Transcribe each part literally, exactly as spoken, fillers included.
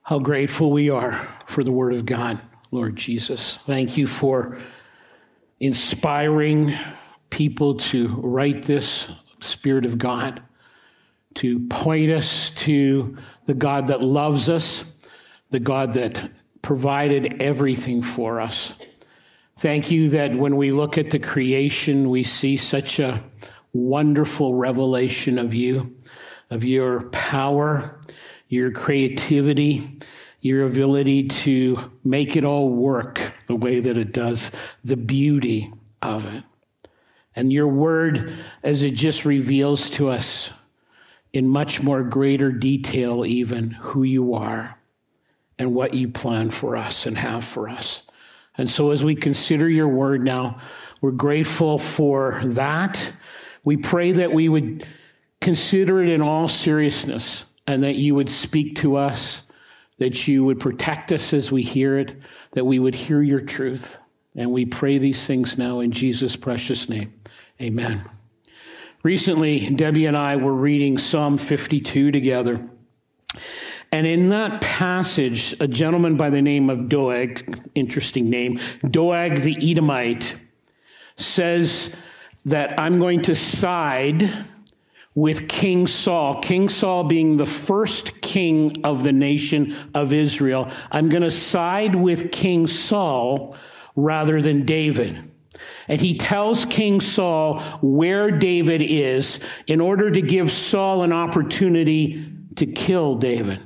How grateful we are for the Word of God, Lord Jesus. Thank you for inspiring people to write this, Spirit of God, to point us to the God that loves us, the God that provided everything for us. Thank you that when we look at the creation, we see such a wonderful revelation of you, of your power, your creativity, your ability to make it all work the way that it does, the beauty of it. And your word, as it just reveals to us in much more greater detail even who you are and what you plan for us and have for us. And so as we consider your word now, we're grateful for that. We pray that we would consider it in all seriousness and that you would speak to us, that you would protect us as we hear it, that we would hear your truth. And we pray these things now in Jesus' precious name. Amen. Recently, Debbie and I were reading Psalm fifty-two together. And in that passage, a gentleman by the name of Doeg, interesting name, Doeg the Edomite, says that I'm going to side with King Saul, King Saul being the first king of the nation of Israel. I'm going to side with King Saul rather than David. And he tells King Saul where David is in order to give Saul an opportunity to kill David.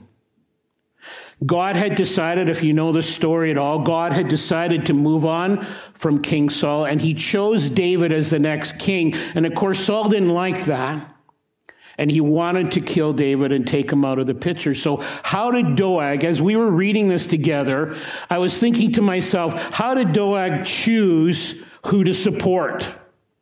God had decided, if you know the story at all, God had decided to move on from King Saul, and he chose David as the next king. And of course, Saul didn't like that. And he wanted to kill David and take him out of the picture. So how did Doeg, as we were reading this together, I was thinking to myself, how did Doeg choose who to support?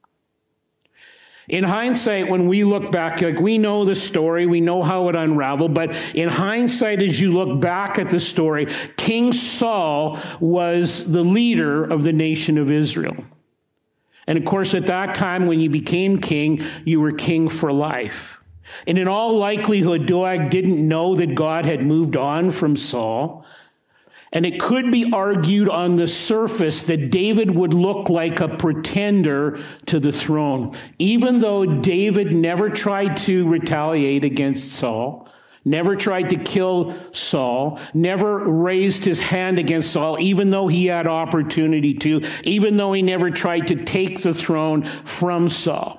In hindsight, when we look back, like we know the story, we know how it unraveled, but in hindsight, as you look back at the story, King Saul was the leader of the nation of Israel. And of course, at that time, when you became king, you were king for life. And in all likelihood, Doeg didn't know that God had moved on from Saul. And it could be argued on the surface that David would look like a pretender to the throne. Even though David never tried to retaliate against Saul, never tried to kill Saul, never raised his hand against Saul, even though he had opportunity to, even though he never tried to take the throne from Saul.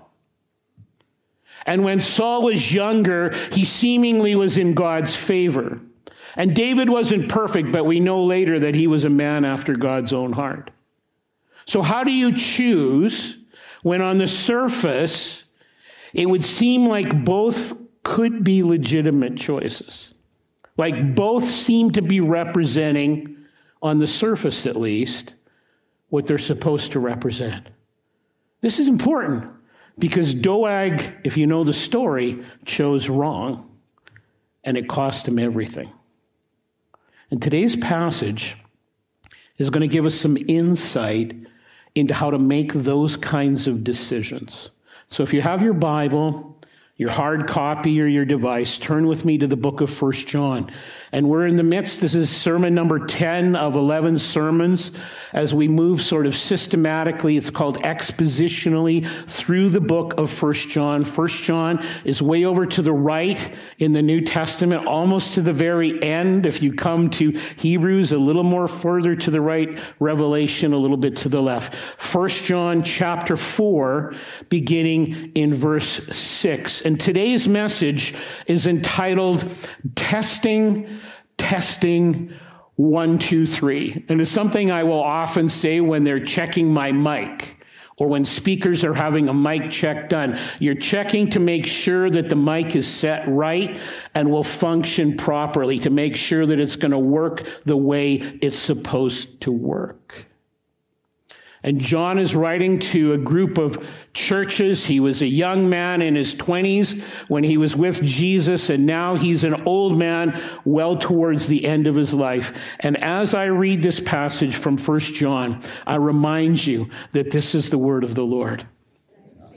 And when Saul was younger, he seemingly was in God's favor. And David wasn't perfect, but we know later that he was a man after God's own heart. So how do you choose when on the surface, it would seem like both could be legitimate choices? Like both seem to be representing, on the surface at least, what they're supposed to represent. This is important. Because Doeg, if you know the story, chose wrong, and it cost him everything. And today's passage is going to give us some insight into how to make those kinds of decisions. So if you have your Bible, your hard copy or your device, turn with me to the book of First John. And we're in the midst, this is sermon number ten of eleven sermons as we move sort of systematically, it's called expositionally, through the book of First John. First John is way over to the right in the New Testament, almost to the very end. If you come to Hebrews, a little more further to the right, Revelation a little bit to the left. First John chapter four, beginning in verse six. And today's message is entitled Testing, Testing, One, Two, Three. And it's something I will often say when they're checking my mic or when speakers are having a mic check done. You're checking to make sure that the mic is set right and will function properly, to make sure that it's going to work the way it's supposed to work. And John is writing to a group of churches. He was a young man in his twenties when he was with Jesus, and now he's an old man well towards the end of his life. And as I read this passage from First John, I remind you that this is the word of the Lord.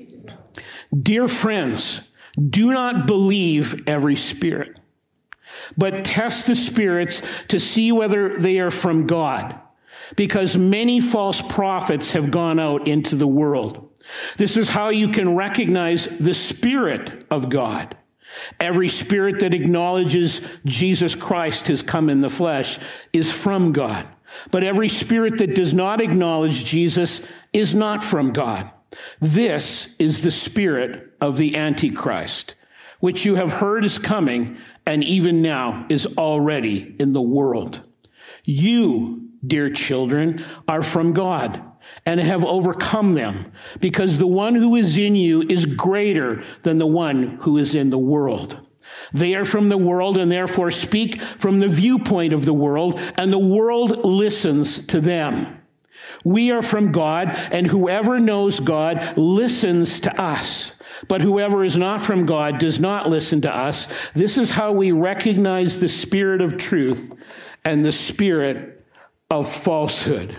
Dear friends, do not believe every spirit, but test the spirits to see whether they are from God, because many false prophets have gone out into the world. This is how you can recognize the Spirit of God. Every spirit that acknowledges Jesus Christ has come in the flesh is from God. But every spirit that does not acknowledge Jesus is not from God. This is the spirit of the Antichrist, which you have heard is coming and even now is already in the world. You, dear children, are from God and have overcome them, because the one who is in you is greater than the one who is in the world. They are from the world and therefore speak from the viewpoint of the world, and the world listens to them. We are from God, and whoever knows God listens to us. But whoever is not from God does not listen to us. This is how we recognize the spirit of truth and the spirit of falsehood.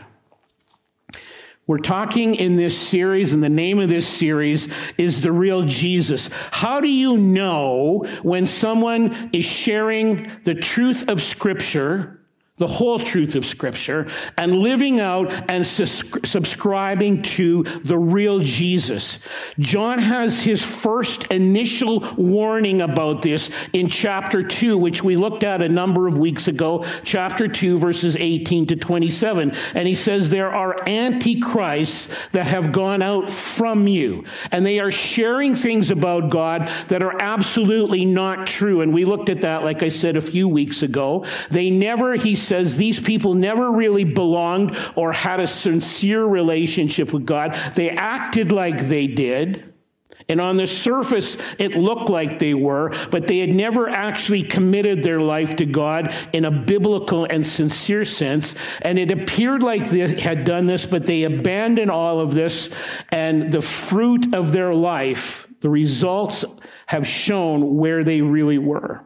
We're talking in this series, and the name of this series is The Real Jesus. How do you know when someone is sharing the truth of Scripture, the whole truth of Scripture, and living out and sus- subscribing to the real Jesus? John has his first initial warning about this in chapter two, which we looked at a number of weeks ago, chapter two, verses eighteen to twenty-seven. And he says, there are antichrists that have gone out from you, and they are sharing things about God that are absolutely not true. And we looked at that, like I said, a few weeks ago. They never, he says, these people never really belonged or had a sincere relationship with God. They acted like they did, and on the surface it looked like they were, but they had never actually committed their life to God in a biblical and sincere sense. And it appeared like they had done this, but they abandoned all of this, and the fruit of their life, the results, have shown where they really were.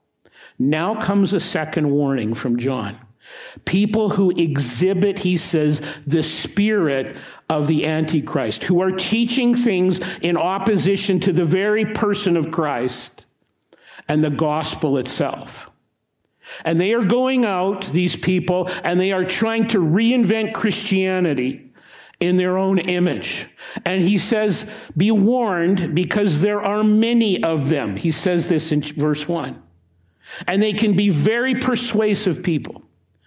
Now comes a second warning from John. People who exhibit, he says, the spirit of the Antichrist, who are teaching things in opposition to the very person of Christ and the gospel itself. And they are going out, these people, and they are trying to reinvent Christianity in their own image. And he says, be warned, because there are many of them. He says this in verse one. And they can be very persuasive people.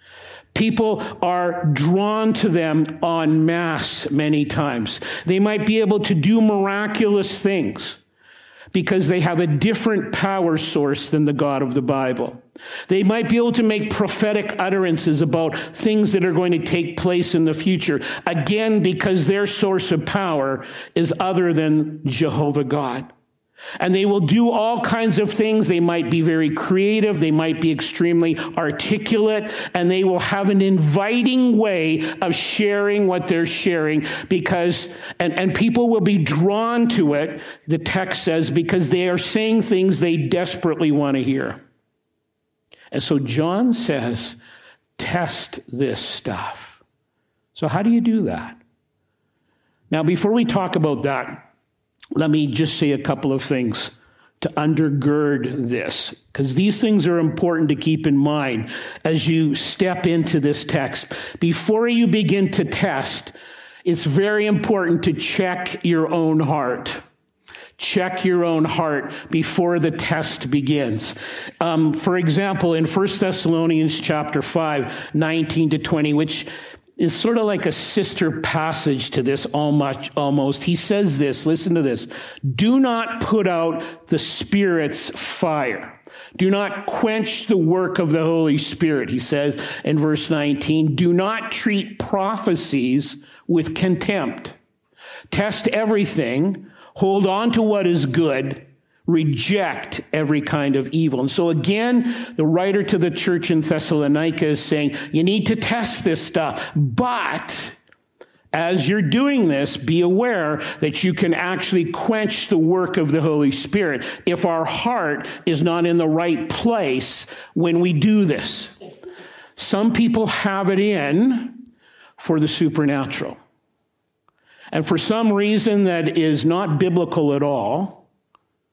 People are drawn to them en masse many times. They might be able to do miraculous things because they have a different power source than the God of the Bible. They might be able to make prophetic utterances about things that are going to take place in the future, again, because their source of power is other than Jehovah God. And they will do all kinds of things. They might be very creative. They might be extremely articulate. And they will have an inviting way of sharing what they're sharing because, and, and people will be drawn to it, the text says, because they are saying things they desperately want to hear. And so John says, test this stuff. So how do you do that? Now, before we talk about that, let me just say a couple of things to undergird this, because these things are important to keep in mind as you step into this text. Before you begin to test, it's very important to check your own heart. Check your own heart before the test begins. Um, for example, in First Thessalonians chapter five, nineteen to twenty, which is sort of like a sister passage to this almost, almost. He says this, listen to this. Do not put out the Spirit's fire. Do not quench the work of the Holy Spirit, he says in verse nineteen. Do not treat prophecies with contempt. Test everything. Hold on to what is good. Reject every kind of evil. And so again, the writer to the church in Thessalonica is saying, you need to test this stuff. But as you're doing this, be aware that you can actually quench the work of the Holy Spirit if our heart is not in the right place when we do this. Some people have it in for the supernatural. And for some reason that is not biblical at all,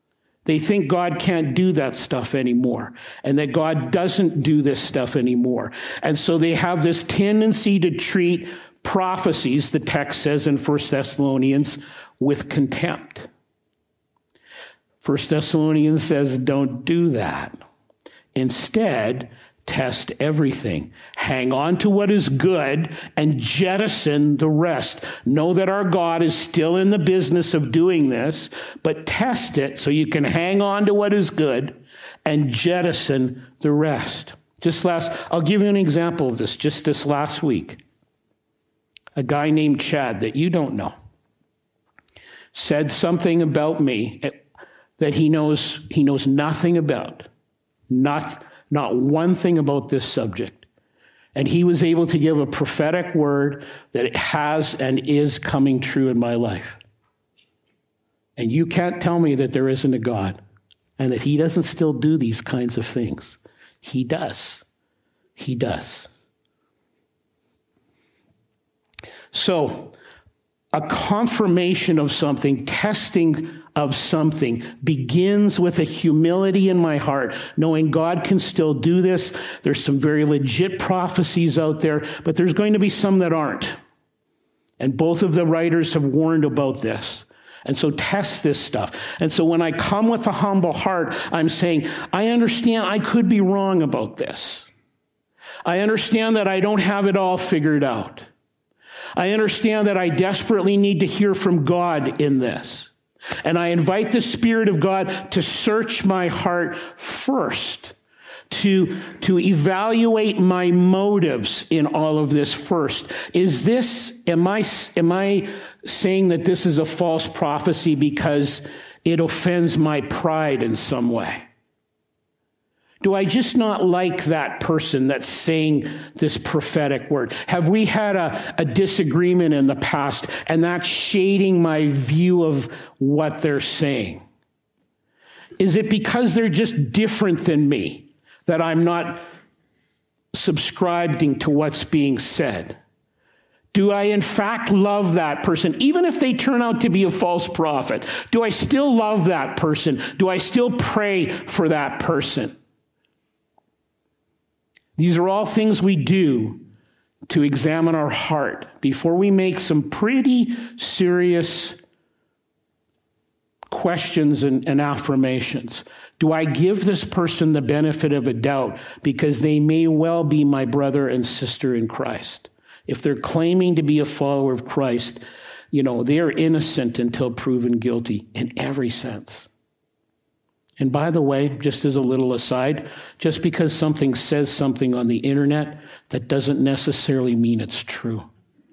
They think God can't do that stuff anymore and that God doesn't do this stuff anymore. And so they have this tendency to treat prophecies, the text says in First Thessalonians, with contempt. First Thessalonians says, don't do that. Instead, test everything. Hang on to what is good and jettison the rest. Know that our God is still in the business of doing this, but test it so you can hang on to what is good and jettison the rest. Just last, I'll give you an example of this. Just this last week, a guy named Chad that you don't know said something about me that he knows he knows nothing about. Not Not one thing about this subject. And he was able to give a prophetic word that has and is coming true in my life. And you can't tell me that there isn't a God and that he doesn't still do these kinds of things. He does. He does. So, a confirmation of something, testing of something, begins with a humility in my heart, knowing God can still do this. There's some very legit prophecies out there, but there's going to be some that aren't. And both of the writers have warned about this. And so test this stuff. And so when I come with a humble heart, I'm saying, I understand I could be wrong about this. I understand that I don't have it all figured out. I understand that I desperately need to hear from God in this. And I invite the Spirit of God to search my heart first, to, to evaluate my motives in all of this first. Is this, am I, am I saying that this is a false prophecy because it offends my pride in some way? Do I just not like that person that's saying this prophetic word? Have we had a, a disagreement in the past and that's shading my view of what they're saying? Is it because they're just different than me that I'm not subscribing to what's being said? Do I in fact love that person? Even if they turn out to be a false prophet, do I still love that person? Do I still pray for that person? These are all things we do to examine our heart before we make some pretty serious questions and, and affirmations. Do I give this person the benefit of a doubt because they may well be my brother and sister in Christ? If they're claiming to be a follower of Christ, you know, they're innocent until proven guilty in every sense. And by the way, just as a little aside, just because something says something on the internet, that doesn't necessarily mean it's true.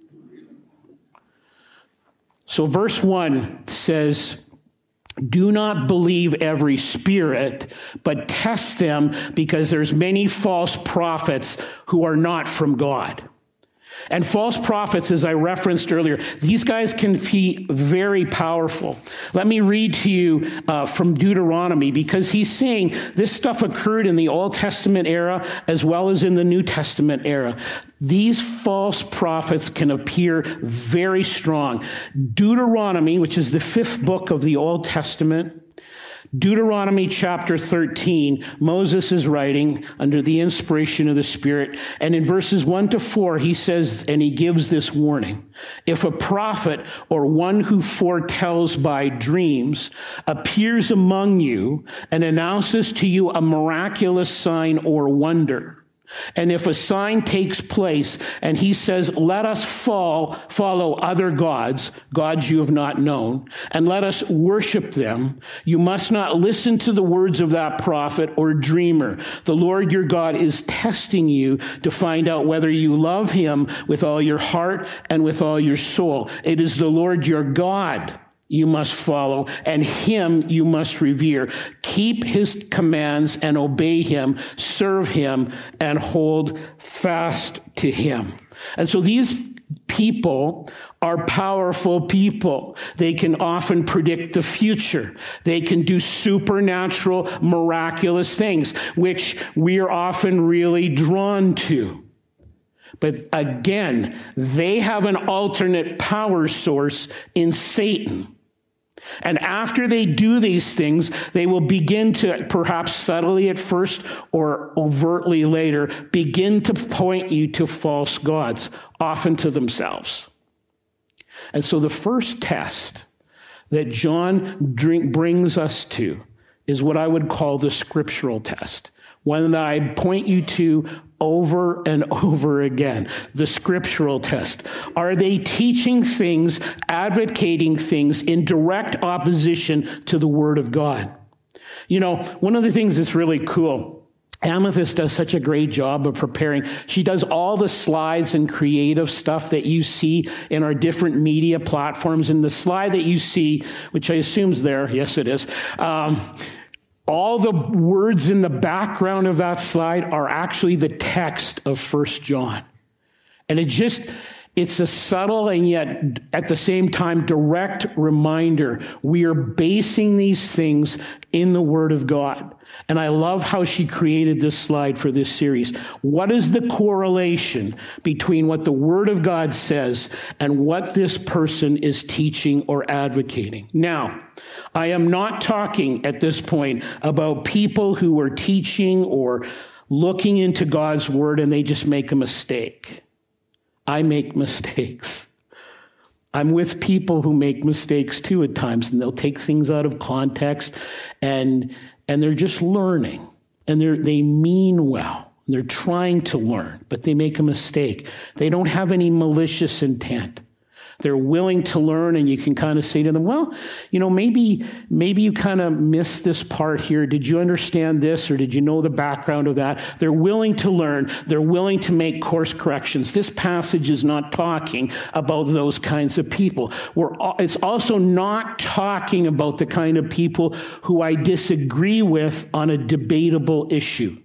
So verse one says, do not believe every spirit, but test them because there's many false prophets who are not from God. And false prophets, as I referenced earlier, these guys can be very powerful. Let me read to you uh, from Deuteronomy, because he's saying this stuff occurred in the Old Testament era as well as in the New Testament era. These false prophets can appear very strong. Deuteronomy, which is the fifth book of the Old Testament, Deuteronomy chapter thirteen, Moses is writing under the inspiration of the Spirit. And in verses one to four, he says, and he gives this warning. If a prophet or one who foretells by dreams appears among you and announces to you a miraculous sign or wonder, and if a sign takes place and he says, let us fall, follow other gods, gods you have not known, and let us worship them, you must not listen to the words of that prophet or dreamer. The Lord your God is testing you to find out whether you love him with all your heart and with all your soul. It is the Lord your God you must follow, and him you must revere. Keep his commands and obey him, serve him, and hold fast to him. And so these people are powerful people. They can often predict the future. They can do supernatural, miraculous things, which we are often really drawn to. But again, they have an alternate power source in Satan. And after they do these things, they will begin to, perhaps subtly at first or overtly later, begin to point you to false gods, often to themselves. And so the first test that John drink, brings us to is what I would call the scriptural test, one that I point you to over and over again, the scriptural test. Are they teaching things, advocating things in direct opposition to the Word of God? You know, one of the things that's really cool, Amethyst does such a great job of preparing. She does all the slides and creative stuff that you see in our different media platforms. And the slide that you see, which I assume is there, yes it is, um, all the words in the background of that slide are actually the text of First John. And it just, it's a subtle and yet at the same time direct reminder. We are basing these things in the Word of God. And I love how she created this slide for this series. What is the correlation between what the Word of God says and what this person is teaching or advocating? Now, I am not talking at this point about people who are teaching or looking into God's Word and they just make a mistake. I make mistakes. I'm with people who make mistakes too at times, and they'll take things out of context, and and they're just learning, and they they mean well. They're trying to learn, but they make a mistake. They don't have any malicious intent. They're willing to learn, and you can kind of say to them, well, you know, maybe maybe you kind of missed this part here. Did you understand this, or did you know the background of that? They're willing to learn. They're willing to make course corrections. This passage is not talking about those kinds of people. We're, it's also not talking about the kind of people who I disagree with on a debatable issue.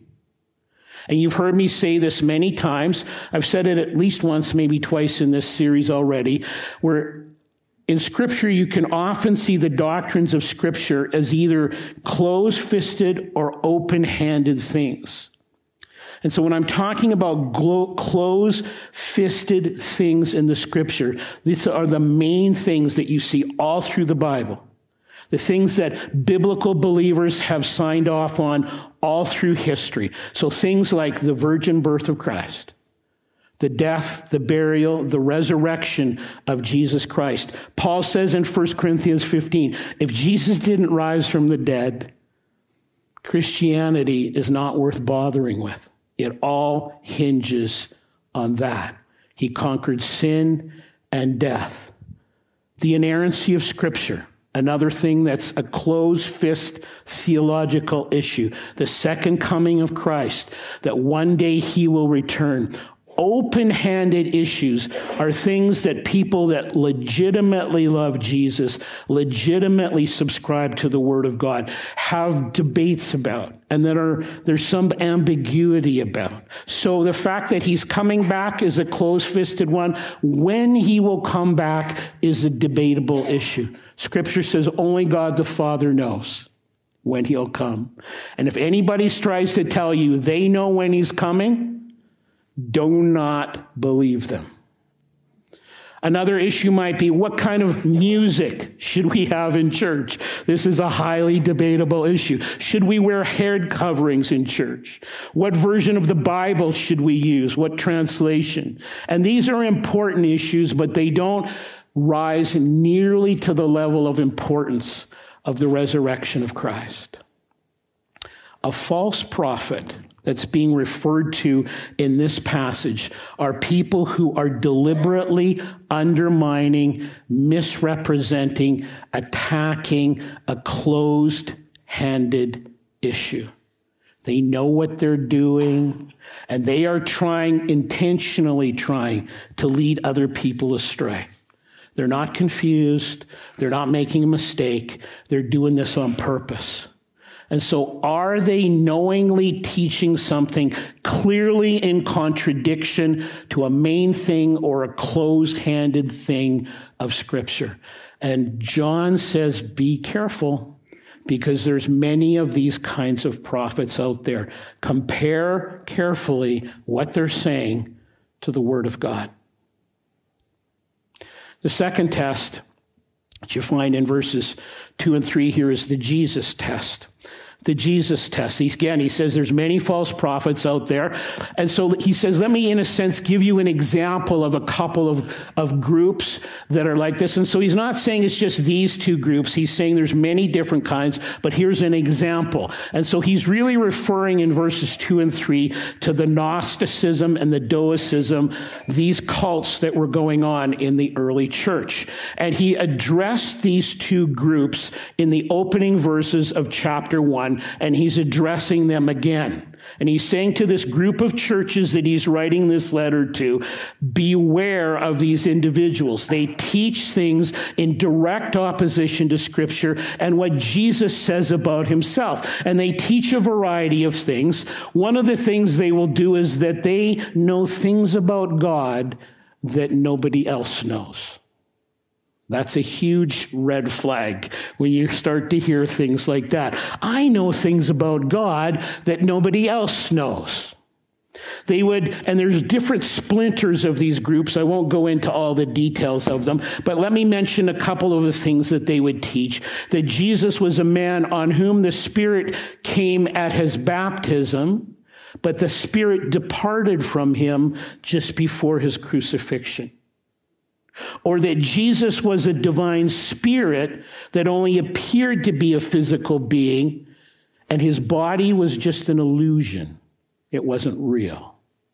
And you've heard me say this many times. I've said it at least once, maybe twice in this series already, where in Scripture you can often see the doctrines of Scripture as either closed-fisted or open-handed things. And so when I'm talking about glo- closed-fisted things in the Scripture, these are the main things that you see all through the Bible. The things that biblical believers have signed off on all through history. So things like the virgin birth of Christ, the death, the burial, the resurrection of Jesus Christ. Paul says in First Corinthians fifteen, if Jesus didn't rise from the dead, Christianity is not worth bothering with. It all hinges on that. He conquered sin and death. The inerrancy of Scripture. Another thing that's a closed-fist theological issue. The second coming of Christ, that one day he will return. Open-handed issues are things that people that legitimately love Jesus, legitimately subscribe to the Word of God, have debates about, and that are there's some ambiguity about. So the fact that he's coming back is a closed-fisted one. When he will come back is a debatable issue. Scripture says only God the Father knows when he'll come. And if anybody tries to tell you they know when he's coming, do not believe them. Another issue might be, what kind of music should we have in church? This is a highly debatable issue. Should we wear head coverings in church? What version of the Bible should we use? What translation? And these are important issues, but they don't rise nearly to the level of importance of the resurrection of Christ. A false prophet that's being referred to in this passage are people who are deliberately undermining, misrepresenting, attacking a closed-handed issue. They know what they're doing, and they are trying, intentionally trying, to lead other people astray. They're not confused. They're not making a mistake. They're doing this on purpose. And so are they knowingly teaching something clearly in contradiction to a main thing or a closed-handed thing of Scripture? And John says, be careful, because there's many of these kinds of prophets out there. Compare carefully what they're saying to the Word of God. The second test What you find in verses two and three here is the Jesus test. The Jesus test. He's, again, he says there's many false prophets out there. And so he says, let me, in a sense, give you an example of a couple of, of groups that are like this. And so he's not saying it's just these two groups. He's saying there's many different kinds, but here's an example. And so he's really referring in verses two and three to the Gnosticism and the Docetism, these cults that were going on in the early church. And he addressed these two groups in the opening verses of chapter one. And he's addressing them again. And he's saying to this group of churches that he's writing this letter to, beware of these individuals. They teach things in direct opposition to Scripture and what Jesus says about himself. And they teach a variety of things. One of the things they will do is that they know things about God that nobody else knows. That's a huge red flag when you start to hear things like that. I know things about God that nobody else knows. They would, and there's different splinters of these groups. I won't go into all the details of them, but let me mention a couple of the things that they would teach. That Jesus was a man on whom the Spirit came at his baptism, but the Spirit departed from him just before his crucifixion. Or that Jesus was a divine spirit that only appeared to be a physical being, and his body was just an illusion. It wasn't real.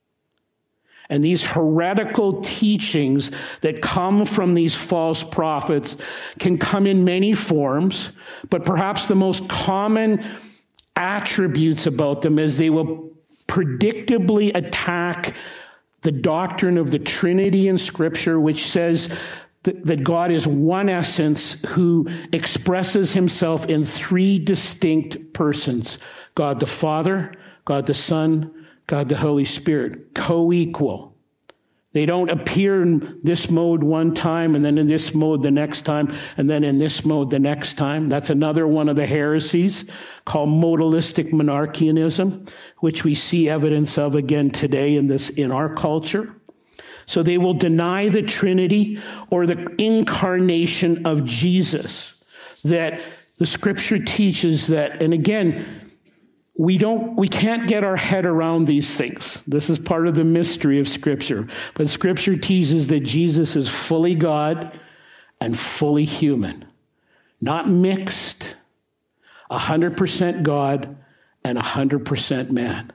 And these heretical teachings that come from these false prophets can come in many forms, but perhaps the most common attributes about them is they will predictably attack the doctrine of the Trinity in Scripture, which says that, that God is one essence who expresses himself in three distinct persons: God the Father, God the Son, God the Holy Spirit, co-equal. They don't appear in this mode one time and then in this mode the next time and then in this mode the next time. That's another one of the heresies called modalistic monarchianism, which we see evidence of again today in this in our culture. So they will deny the Trinity or the incarnation of Jesus, that the Scripture teaches that, and again, We don't, we can't get our head around these things. This is part of the mystery of Scripture. But Scripture teaches that Jesus is fully God and fully human. Not mixed, one hundred percent God and one hundred percent man.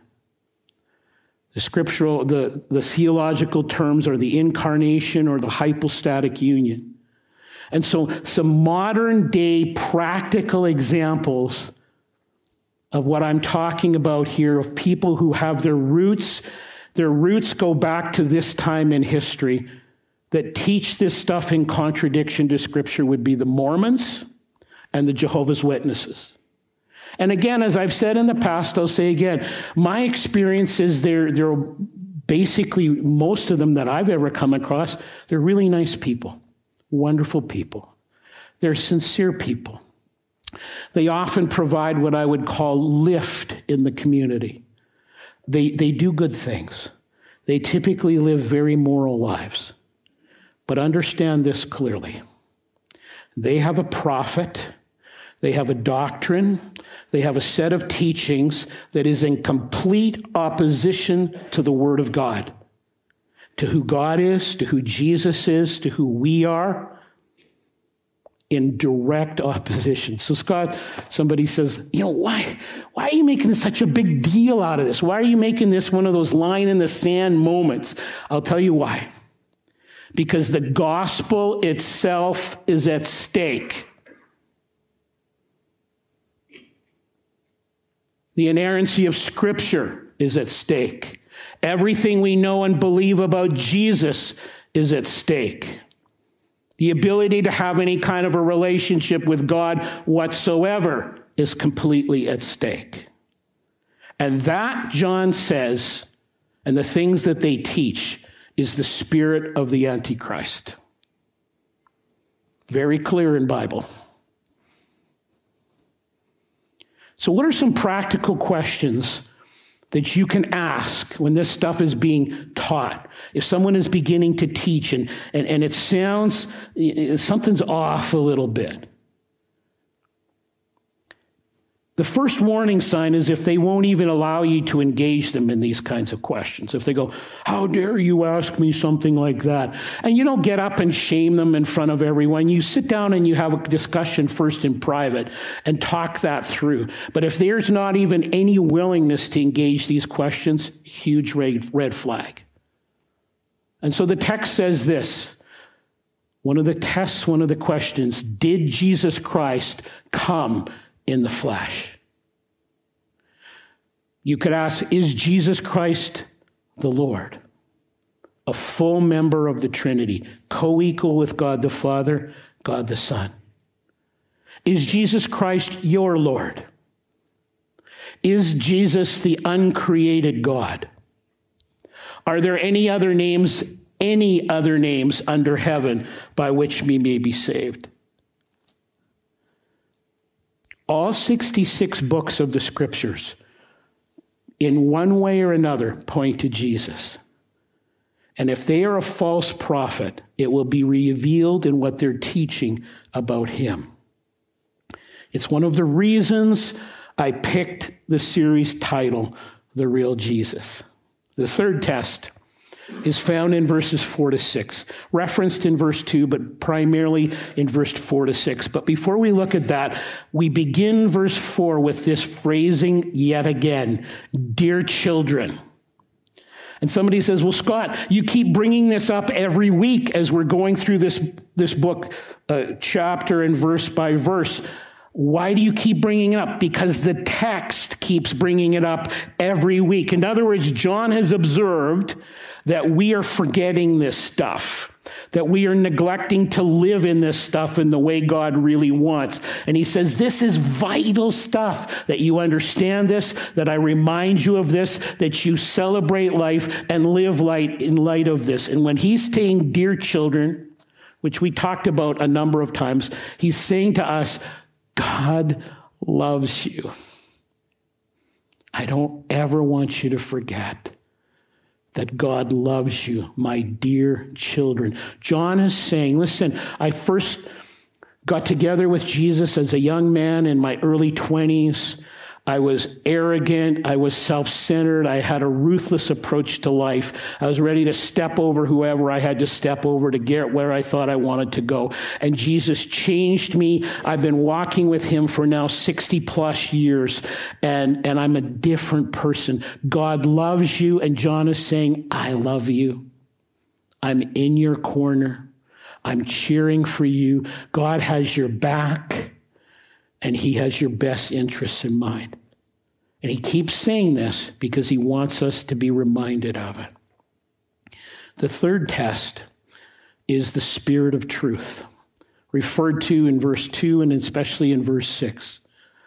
The scriptural, the, the theological terms are the incarnation or the hypostatic union. And so some modern day practical examples of what I'm talking about here, of people who have their roots, their roots go back to this time in history, that teach this stuff in contradiction to Scripture, would be the Mormons and the Jehovah's Witnesses. And again, as I've said in the past, I'll say again, my experience is they're, they're basically, most of them that I've ever come across, they're really nice people, wonderful people. They're sincere people. They often provide what I would call lift in the community. They, they do good things. They typically live very moral lives. But understand this clearly. They have a prophet. They have a doctrine. They have a set of teachings that is in complete opposition to the Word of God, to who God is, to who Jesus is, to who we are. In direct opposition. So Scott, somebody says, you know, why, why are you making such a big deal out of this? Why are you making this one of those line in the sand moments? I'll tell you why. Because the gospel itself is at stake. The inerrancy of Scripture is at stake. Everything we know and believe about Jesus is at stake. The ability to have any kind of a relationship with God whatsoever is completely at stake. And that, John says, and the things that they teach, is the spirit of the Antichrist. Very clear in Bible. So what are some practical questions that you can ask when this stuff is being taught. If someone is beginning to teach and, and, and it sounds, something's off a little bit. The first warning sign is if they won't even allow you to engage them in these kinds of questions. If they go, how dare you ask me something like that? And you don't get up and shame them in front of everyone. You sit down and you have a discussion first in private and talk that through. But if there's not even any willingness to engage these questions, huge red, red flag. And so the text says this. One of the tests, one of the questions, did Jesus Christ come in the flesh? You could ask, is Jesus Christ the Lord? A full member of the Trinity, co-equal with God the Father, God the Son. Is Jesus Christ your Lord? Is Jesus the uncreated God? Are there any other names, any other names under heaven by which we may be saved? All sixty-six books of the Scriptures, in one way or another, point to Jesus. And if they are a false prophet, it will be revealed in what they're teaching about him. It's one of the reasons I picked the series title, The Real Jesus. The third test is found in verses four to six, referenced in verse two, but primarily in verse four to six. But before we look at that, we begin verse four with this phrasing yet again, dear children. And somebody says, well, Scott, you keep bringing this up every week as we're going through this, this book, uh, chapter and verse by verse. Why do you keep bringing it up? Because the text keeps bringing it up every week. In other words, John has observed that we are forgetting this stuff, that we are neglecting to live in this stuff in the way God really wants. And he says, this is vital stuff, that you understand this, that I remind you of this, that you celebrate life and live light in light of this. And when he's saying, dear children, which we talked about a number of times, he's saying to us, God loves you. I don't ever want you to forget that God loves you, my dear children. John is saying, listen, I first got together with Jesus as a young man in my early twenties. I was arrogant. I was self-centered. I had a ruthless approach to life. I was ready to step over whoever I had to step over to get where I thought I wanted to go. And Jesus changed me. I've been walking with him for now sixty plus years, and, and I'm a different person. God loves you, and John is saying, I love you. I'm in your corner. I'm cheering for you. God has your back, and he has your best interests in mind. And he keeps saying this because he wants us to be reminded of it. The third test is the Spirit of truth, referred to in verse two and especially in verse six.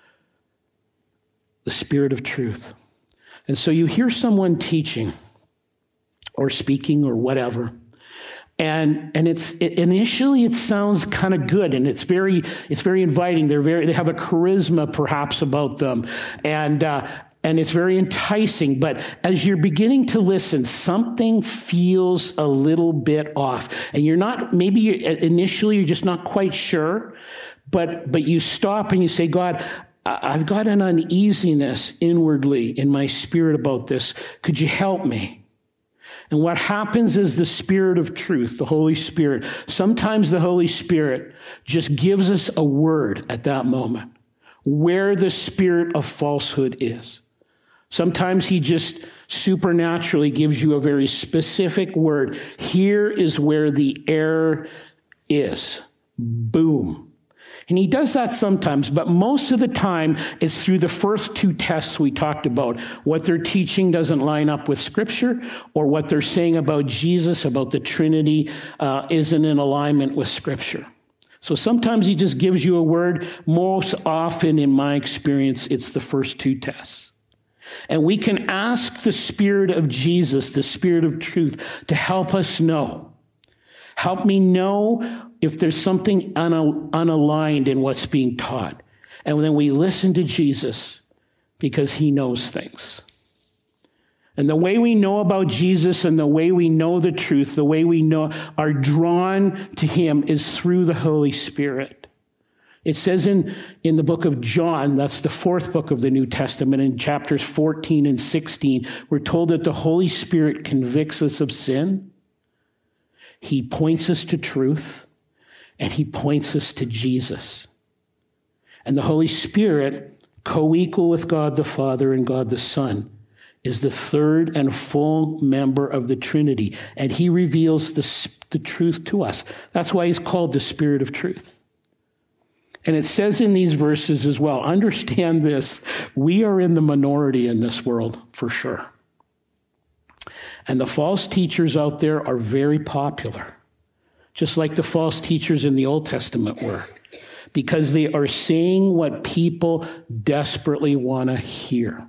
The Spirit of truth. And so you hear someone teaching or speaking or whatever, And and it's it, initially it sounds kind of good, and it's very it's very inviting. They're very they have a charisma perhaps about them, and uh, and it's very enticing. But as you're beginning to listen, something feels a little bit off, and you're not maybe you're, initially you're just not quite sure, but but you stop and you say, God, I've got an uneasiness inwardly in my spirit about this. Could you help me? And what happens is the Spirit of truth, the Holy Spirit, sometimes the Holy Spirit just gives us a word at that moment where the spirit of falsehood is. Sometimes he just supernaturally gives you a very specific word. Here is where the error is. Boom. And he does that sometimes, but most of the time it's through the first two tests we talked about. What they're teaching doesn't line up with Scripture, or what they're saying about Jesus, about the Trinity, uh, isn't in alignment with Scripture. So sometimes he just gives you a word. Most often, in my experience, it's the first two tests. And we can ask the Spirit of Jesus, the Spirit of truth, to help us know. Help me know if there's something unaligned in what's being taught. And then we listen to Jesus because he knows things. And the way we know about Jesus and the way we know the truth, the way we know are drawn to him is through the Holy Spirit. It says in, in the book of John, that's the fourth book of the New Testament, in chapters fourteen and sixteen, we're told that the Holy Spirit convicts us of sin. He points us to truth, and he points us to Jesus. And the Holy Spirit, co-equal with God the Father and God the Son, is the third and full member of the Trinity, and he reveals the, the truth to us. That's why he's called the Spirit of Truth. And it says in these verses as well, understand this, we are in the minority in this world, for sure. And the false teachers out there are very popular, just like the false teachers in the Old Testament were, because they are saying what people desperately want to hear.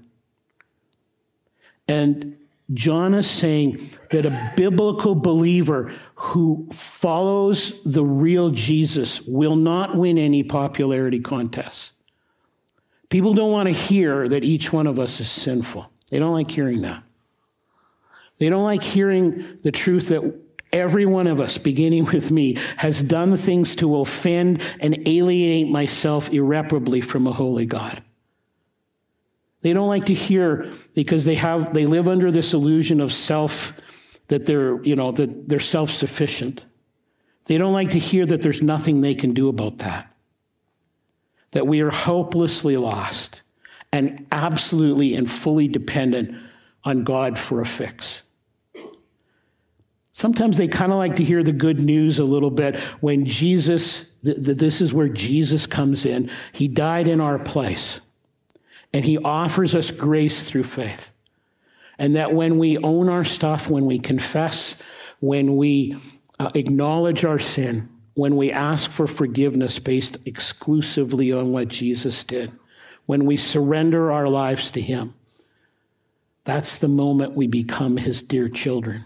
And John is saying that a biblical believer who follows the real Jesus will not win any popularity contests. People don't want to hear that each one of us is sinful. They don't like hearing that. They don't like hearing the truth that every one of us, beginning with me, has done things to offend and alienate myself irreparably from a holy God. They don't like to hear because they have they live under this illusion of self, that they're, you know, that they're self-sufficient. They don't like to hear that there's nothing they can do about that. That we are hopelessly lost and absolutely and fully dependent on God for a fix. Sometimes they kind of like to hear the good news a little bit when Jesus, th- th- this is where Jesus comes in. He died in our place. And he offers us grace through faith. And that when we own our stuff, when we confess, when we uh, acknowledge our sin, when we ask for forgiveness based exclusively on what Jesus did, when we surrender our lives to him, that's the moment we become his dear children.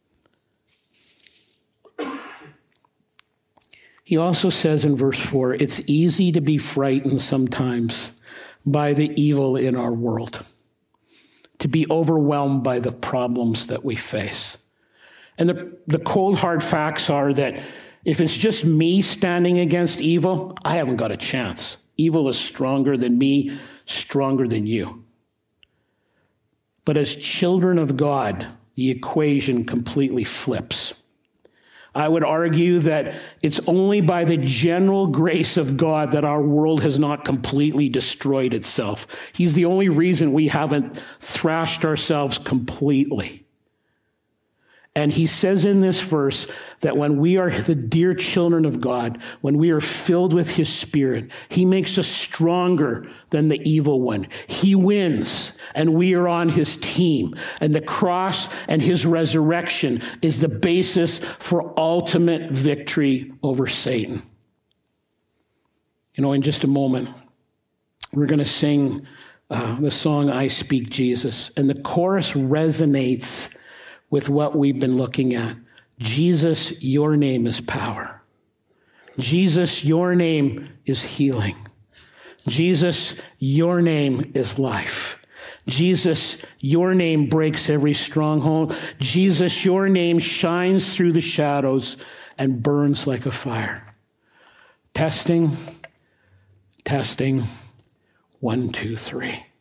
He also says in verse four, it's easy to be frightened sometimes by the evil in our world, to be overwhelmed by the problems that we face. And the, the cold, hard facts are that if it's just me standing against evil, I haven't got a chance. Evil is stronger than me, stronger than you. But as children of God, the equation completely flips. I would argue that it's only by the general grace of God that our world has not completely destroyed itself. He's the only reason we haven't thrashed ourselves completely. And he says in this verse that when we are the dear children of God, when we are filled with his Spirit, he makes us stronger than the evil one. He wins, and we are on his team. And the cross and his resurrection is the basis for ultimate victory over Satan. You know, in just a moment, we're going to sing uh, the song, I Speak Jesus. And the chorus resonates with what we've been looking at. Jesus, your name is power. Jesus, your name is healing. Jesus, your name is life. Jesus, your name breaks every stronghold. Jesus, your name shines through the shadows and burns like a fire. Testing, testing, one, two, three.